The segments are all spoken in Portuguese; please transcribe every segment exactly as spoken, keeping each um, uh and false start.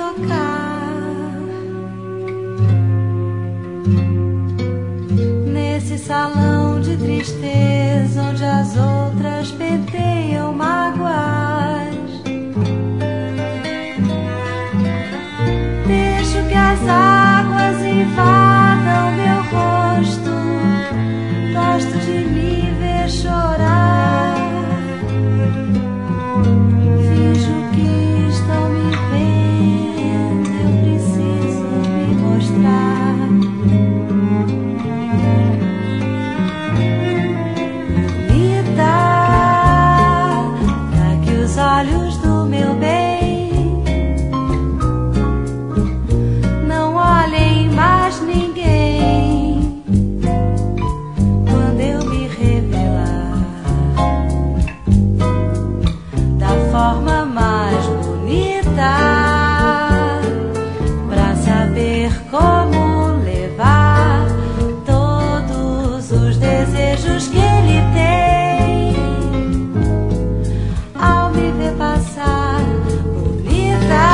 tocar nesse salão de tristeza onde as outras penteiam mágoas. Deixo que as águas invadam meu rosto. Gosto de me ver chorar. Finjo que estão me vendo. Eu preciso me mostrar. Me dá pra que os olhos do meu bem não olhem mais ninguém quando eu me revelar da forma mais bonita, pra saber como levar todos os desejos que ele tem ao me ver passar. Bonita,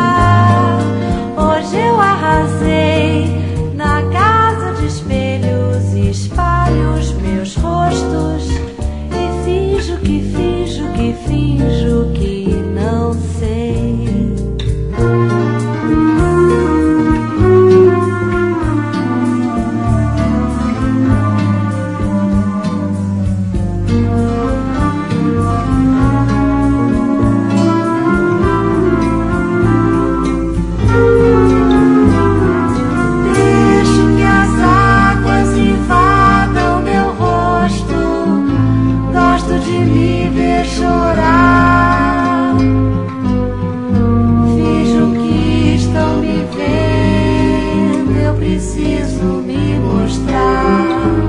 hoje eu arrasei na casa de espelhos e espalho os meus rostos e finjo que finjo que finjo que não sei. Deixo que as águas invadam meu rosto. Gosto de me ver chorar. Finjo que estão me vendo. Eu preciso me mostrar.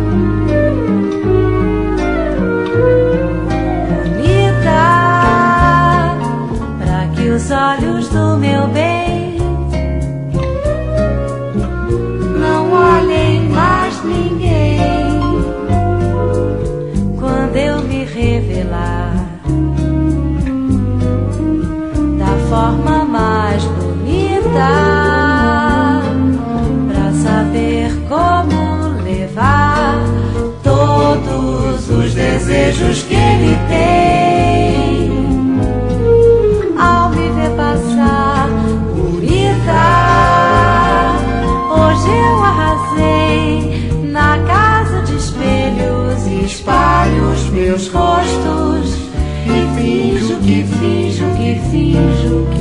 Bonita, pra que os olhos do meu bem não olhem mais ninguém quando eu me revelar da forma mais bonita, pra saber como levar todos os desejos que ele tem ao me ver passar. Bonita, hoje eu arrasei na casa de espelhos e espalho os meus rostos e finjo que finjo que finjo